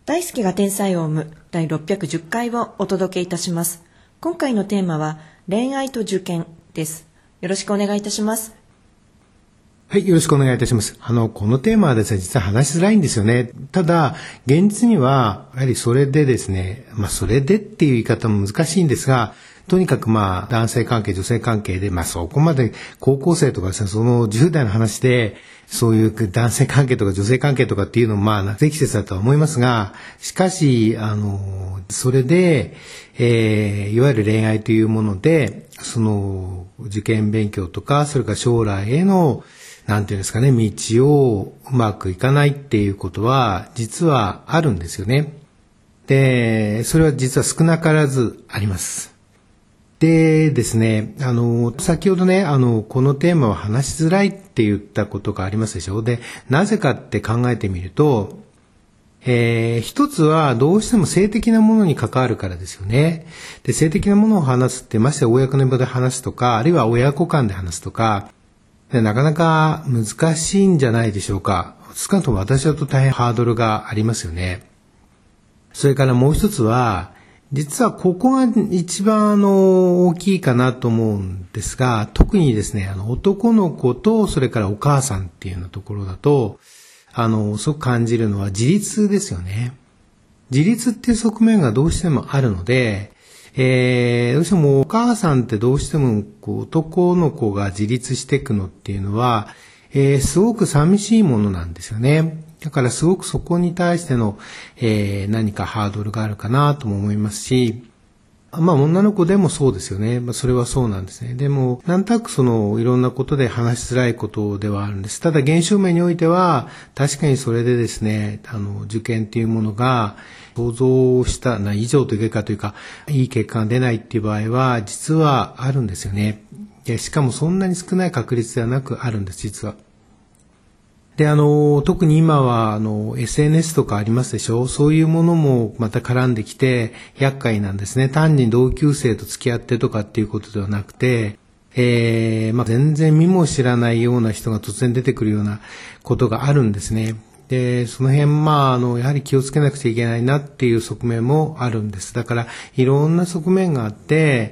大好きが天才を生む第610回をお届けいたします。今回のテーマは恋愛と受験です。よろしくお願いいたします。 はい、よろしくお願いいたします。このテーマはですね、実は話しづらいんですよね。ただ、現実には、やはりそれでですね、それでっていう言い方も難しいんですが、とにかく男性関係、女性関係で、そこまで高校生とかですね、その10代の話で、そういう男性関係とか女性関係とかっていうのも不適切だとは思いますが、しかし、それで、いわゆる恋愛というもので、その受験勉強とか、それから将来への、なんていうんですかね、道をうまくいかないっていうことは、実はあるんですよね。で、それは実は少なからずあります。でですね、先ほどね、このテーマは話しづらいって言ったことがありますでしょ。で、なぜかって考えてみると、一つはどうしても性的なものに関わるからですよね。で、性的なものを話すって、まして公の場で話すとか、あるいは親子間で話すとか、なかなか難しいんじゃないでしょうか。少なくとも私だと大変ハードルがありますよね。それからもう一つは、実はここが一番大きいかなと思うんですが、特にですね、男の子とそれからお母さんっていうようなところだと、すごく感じるのは自立ですよね。自立っていう側面がどうしてもあるので、どうしてもお母さんってどうしても男の子が自立していくのっていうのは、すごく寂しいものなんですよね。だからすごくそこに対しての、何かハードルがあるかなとも思いますし、女の子でもそうですよね。それはそうなんですね。でも、なんとなくいろんなことで話しづらいことではあるんです。ただ現象面においては、確かにそれでですね、受験っていうものが、想像した以上という結果というか、いい結果が出ないっていう場合は、実はあるんですよね。で、しかもそんなに少ない確率ではなくあるんです、実は。で、特に今は、SNS とかありますでしょ。そういうものもまた絡んできて、厄介なんですね。単に同級生と付き合ってとかっていうことではなくて、全然見も知らないような人が突然出てくるようなことがあるんですね。で、その辺、やはり気をつけなくちゃいけないなっていう側面もあるんです。だから、いろんな側面があって、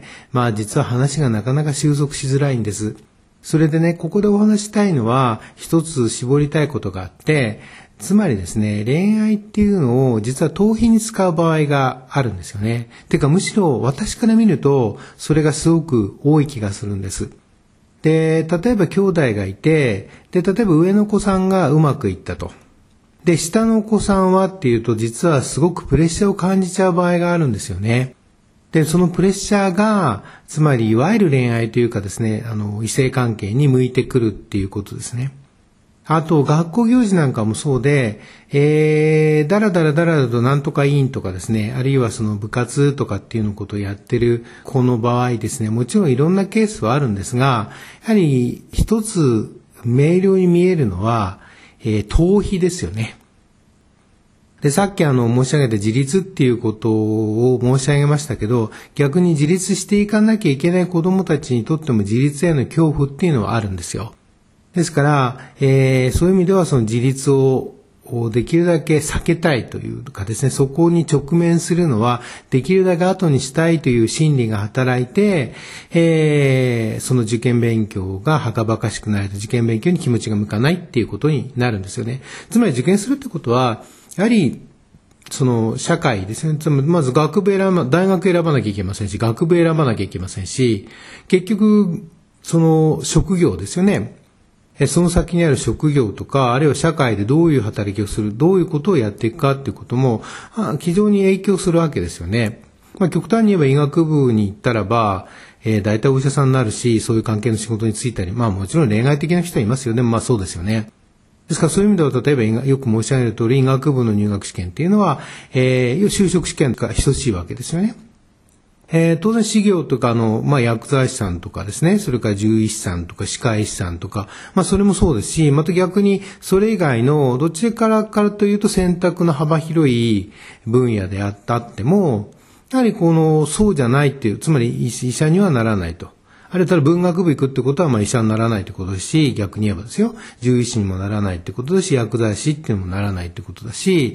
実は話がなかなか収束しづらいんです。それでね、ここでお話したいのは、一つ絞りたいことがあって、つまりですね、恋愛っていうのを実は逃避に使う場合があるんですよね。てかむしろ私から見ると、それがすごく多い気がするんです。で、例えば兄弟がいて、で、例えば上の子さんがうまくいったと。で、下のお子さんはっていうと、実はすごくプレッシャーを感じちゃう場合があるんですよね。で、そのプレッシャーが、つまりいわゆる恋愛というかですね、異性関係に向いてくるっていうことですね。あと、学校行事なんかもそうで、だらだらとなんとか委員とかですね、あるいはその部活とかっていうのことをやってる子の場合ですね、もちろんいろんなケースはあるんですが、やはり一つ明瞭に見えるのは、逃避ですよね。で、さっき申し上げた自立っていうことを申し上げましたけど、逆に自立していかなきゃいけない子供たちにとっても自立への恐怖っていうのはあるんですよ。ですから、そういう意味ではその自立をできるだけ避けたいというかですね、そこに直面するのはできるだけ後にしたいという心理が働いて、その受験勉強がはかばかしくないと、受験勉強に気持ちが向かないっていうことになるんですよね。つまり受験するってことは、やはり、その社会ですね。まず大学選ばなきゃいけませんし、学部選ばなきゃいけませんし、結局、その職業ですよね。その先にある職業とか、あるいは社会でどういう働きをする、どういうことをやっていくかっていうことも、非常に影響するわけですよね。極端に言えば医学部に行ったらば、大体お医者さんになるし、そういう関係の仕事に就いたり、もちろん恋愛的な人はいますよね。そうですよね。ですからそういう意味では、例えばよく申し上げる通り、医学部の入学試験っていうのは、就職試験と等しいわけですよね。当然、事業とか薬剤師さんとかですね、それから獣医師さんとか歯科医師さんとか、それもそうですし、また逆に、それ以外の、どちらからというと選択の幅広い分野であっても、やはりそうじゃないっていう、つまり医者にはならないと。あるいは文学部行くってことは医者にならないってことですし、逆に言えばですよ、獣医師にもならないってことだし、薬剤師っていうのもならないってことだし、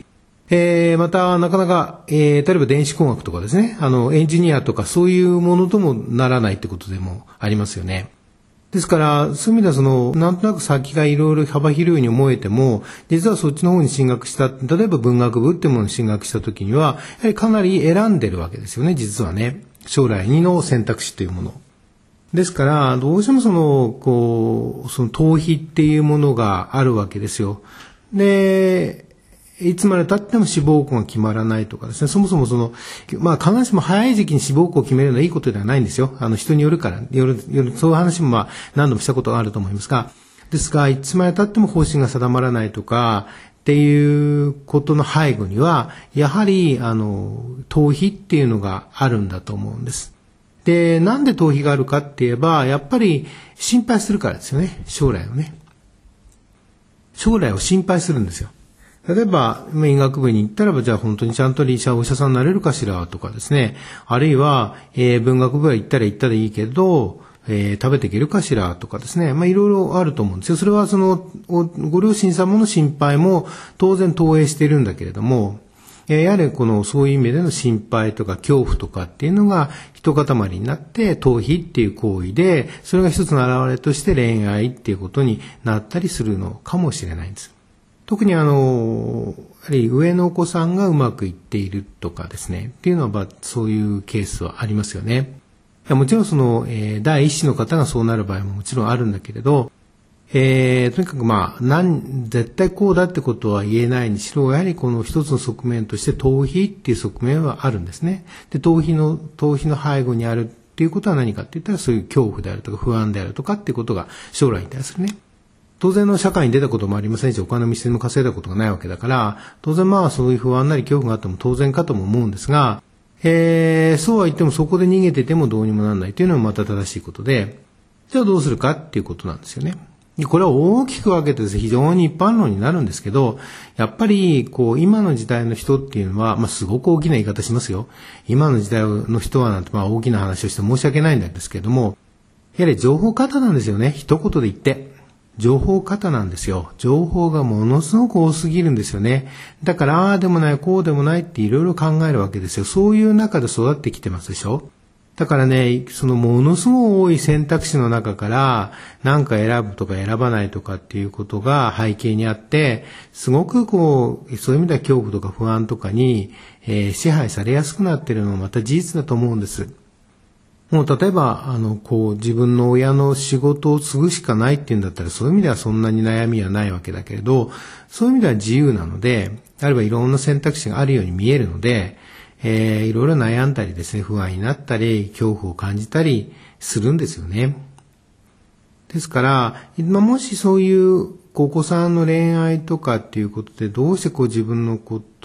また、なかなか、例えば電子工学とかですね、エンジニアとかそういうものともならないってことでもありますよね。ですから、そういう意味ではなんとなく先がいろいろ幅広いように思えても、実はそっちの方に進学した、例えば文学部っていうものに進学した時には、やはりかなり選んでるわけですよね、実はね。将来の選択肢というもの。ですから、どうしてもその逃避っていうものがあるわけですよ。で、いつまで経っても志望校が決まらないとかですね、そもそも必ずしも早い時期に志望校を決めるのはいいことではないんですよ。人によるから、そういう話も何度もしたことがあると思いますが、ですが、いつまで経っても方針が定まらないとか、っていうことの背後には、やはり、逃避っていうのがあるんだと思うんです。で、なんで逃避があるかって言えば、やっぱり心配するからですよね、将来をね。将来を心配するんですよ。例えば、医学部に行ったらば、じゃあ本当にちゃんとお医者さんになれるかしらとかですね。あるいは、文学部は行ったら行ったでいいけど、食べていけるかしらとかですね。いろいろあると思うんですよ。それはご両親様の心配も当然投影しているんだけれども、やはりそういう意味での心配とか恐怖とかっていうのが一塊になって逃避っていう行為で、それが一つの表れとして恋愛っていうことになったりするのかもしれないんです。特にやはり上のお子さんがうまくいっているとかですね、っていうのはそういうケースはありますよね。もちろん第一子の方がそうなる場合ももちろんあるんだけれど、とにかく絶対こうだってことは言えないにしろ、やはりこの一つの側面として逃避っていう側面はあるんですね。で、逃避の背後にあるっていうことは何かって言ったら、そういう恐怖であるとか不安であるとかっていうことが将来に対するね。当然の社会に出たこともありませんし、お金も一銭も稼いだことがないわけだから、当然そういう不安なり恐怖があっても当然かとも思うんですが、そうは言ってもそこで逃げててもどうにもならないというのはまた正しいことで、じゃあどうするかっていうことなんですよね。これは大きく分けてですね、非常に一般論になるんですけど、やっぱり今の時代の人っていうのは、すごく大きな言い方しますよ。今の時代の人はなんて大きな話をして申し訳ないんですけども、やはり情報過多なんですよね。一言で言って。情報過多なんですよ。情報がものすごく多すぎるんですよね。だから、ああでもない、こうでもないっていろいろ考えるわけですよ。そういう中で育ってきてますでしょ。だからね、ものすごい多い選択肢の中から、何か選ぶとか選ばないとかっていうことが背景にあって、すごくそういう意味では恐怖とか不安とかに、支配されやすくなっているのもまた事実だと思うんです。もう例えば、自分の親の仕事を継ぐしかないっていうんだったら、そういう意味ではそんなに悩みはないわけだけれど、そういう意味では自由なので、あるいはいろんな選択肢があるように見えるので、いろいろ悩んだりですね、不安になったり、恐怖を感じたりするんですよね。ですから、もしそういうお子さんの恋愛とかっていうことで、どうして自分の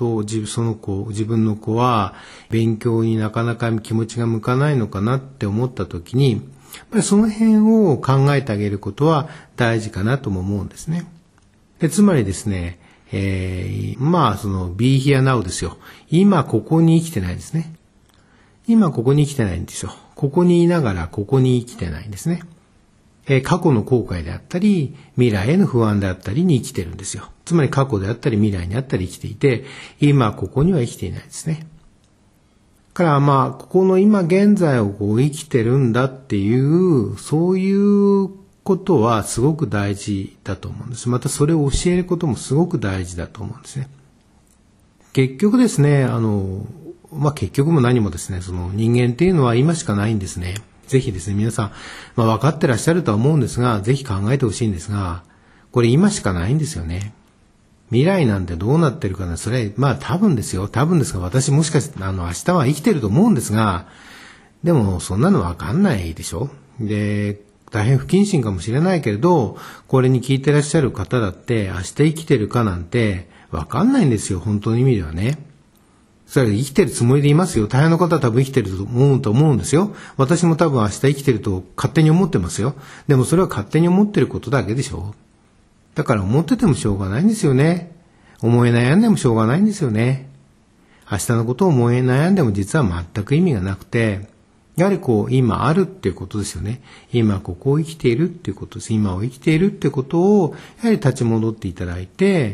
子は勉強になかなか気持ちが向かないのかなって思ったときに、やっぱりその辺を考えてあげることは大事かなとも思うんですね。で、つまりですね、be here now ですよ。今ここに生きてないですね。今ここに生きてないんですよ。ここにいながらここに生きてないんですね。過去の後悔であったり、未来への不安であったりに生きてるんですよ。つまり過去であったり未来にあったり生きていて、今ここには生きていないですね。からここの今現在を生きてるんだっていう、そういうことはすごく大事だと思うんです。またそれを教えることもすごく大事だと思うんですね。結局ですね、結局も何もですね、人間っていうのは今しかないんですね。ぜひですね、皆さん、分かってらっしゃるとは思うんですが、ぜひ考えてほしいんですが、これ今しかないんですよね。未来なんてどうなってるかな、それ、多分ですが、私もしかして、明日は生きてると思うんですが、でも、そんなの分かんないでしょ。で、大変不謹慎かもしれないけれど、これに聞いてらっしゃる方だって、明日生きてるかなんて、分かんないんですよ、本当の意味ではね。それは生きてるつもりでいますよ。大変な方は多分生きてると思うんですよ。私も多分明日生きてると勝手に思ってますよ。でもそれは勝手に思ってることだけでしょ。だから思っててもしょうがないんですよね。思い悩んでもしょうがないんですよね。明日のことを思い悩んでも実は全く意味がなくて、やはり今あるっていうことですよね。今ここを生きているっていうことです。今を生きているってことを、やはり立ち戻っていただいて、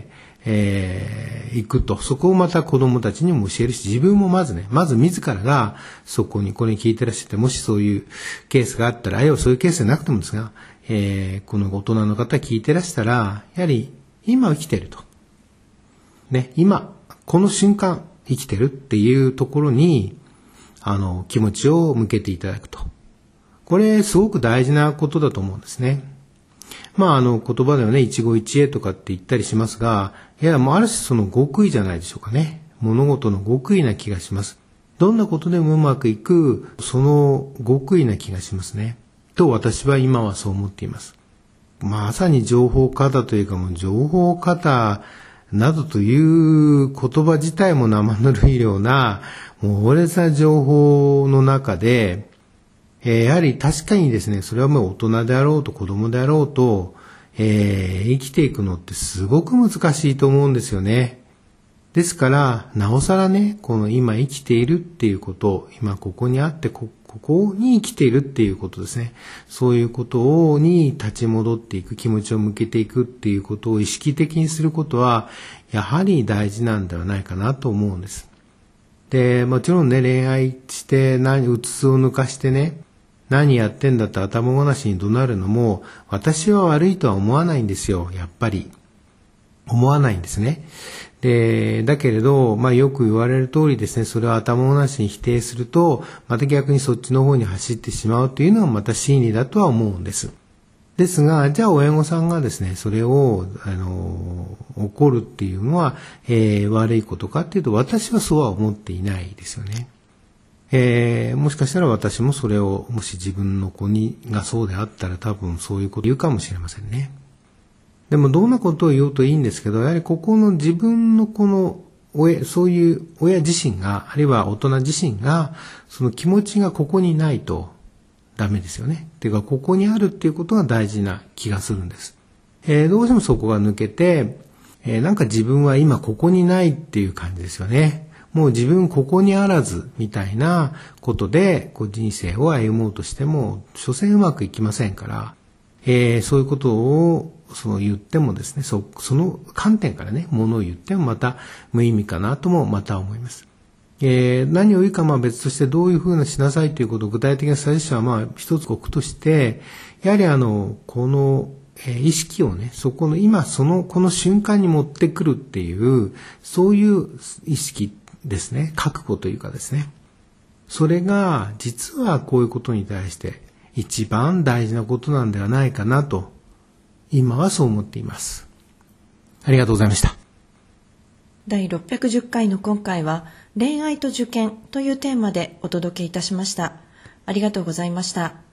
行くと。そこをまた子供たちにも教えるし、自分もまず自らがそこに、これに聞いてらっしゃって、もしそういうケースがあったら、あるいはそういうケースじゃなくてもですが、この大人の方聞いてらしたら、やはり今生きてると。ね、今、この瞬間生きてるっていうところに、気持ちを向けていただくと。これ、すごく大事なことだと思うんですね。言葉ではね、一期一会とかって言ったりしますが、いや、もうある種その極意じゃないでしょうかね。物事の極意な気がします。どんなことでもうまくいく、その極意な気がしますね。と私は今はそう思っています。まさに情報過多というか、もう情報過多などという言葉自体も生ぬるいような、猛烈な情報の中で、やはり確かにですね、それはもう大人であろうと子供であろうと、生きていくのってすごく難しいと思うんですよね。ですから、なおさらね、この今生きているっていうこと、今ここにあってここに生きているっていうことですね。そういうことに立ち戻っていく、気持ちを向けていくっていうことを意識的にすることは、やはり大事なんではないかなと思うんです。で、もちろんね、恋愛して、うつつを抜かしてね、何やってんだって頭ごなしに怒鳴るのも、私は悪いとは思わないんですよ、やっぱり。思わないんですね。で、だけれど、よく言われる通りですね、それを頭ごなしに否定すると、また逆にそっちの方に走ってしまうというのはまた真理だとは思うんです。ですが、じゃあ親御さんがですね、それを、怒るっていうのは、悪いことかっていうと、私はそうは思っていないですよね。もしかしたら私もそれを、もし自分の子がそうであったら多分そういうこと言うかもしれませんね。でもどんなことを言おうといいんですけど、やはりここの自分のこのそういう親自身が、あるいは大人自身が、その気持ちがここにないとダメですよね。っていうか、ここにあるっていうことが大事な気がするんです。どうしてもそこが抜けて、なんか自分は今ここにないっていう感じですよね。もう自分ここにあらずみたいなことで人生を歩もうとしても所詮うまくいきませんから、そういうことを言ってもですね、その観点からね、ものを言ってもまた無意味かなともまた思います。何を言うか別としてどういうふうなしなさいということを具体的なサジェッションは一つ置くとして、やはりこの意識をね、そこの今この瞬間に持ってくるっていう、そういう意識ですね、覚悟というかですね。それが実はこういうことに対して一番大事なことなんではないかなと、今はそう思っています。ありがとうございました。 第610回の今回は、恋愛と受験というテーマでお届けいたしました。ありがとうございました。